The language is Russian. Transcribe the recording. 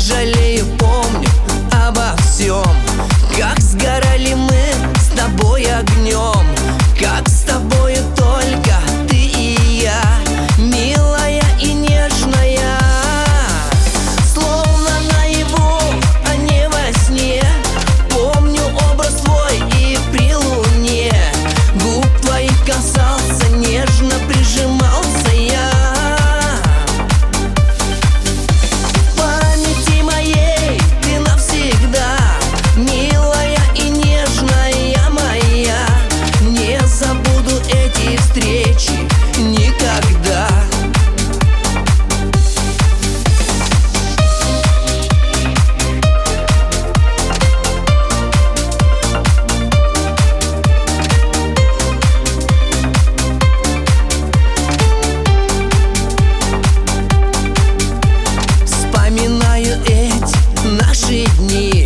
жалею, помню обо всем. Как сгорали мы с тобой огнем, как с тобою только ты и я, милая и нежная. Словно наяву, а не во сне, помню образ твой и при луне. Губ твоих касался, нежно прижимался я. В памяти моей ты навсегда, милая и нежная моя. Не забуду эти встречи никогда. Вспоминаю эти наши дни,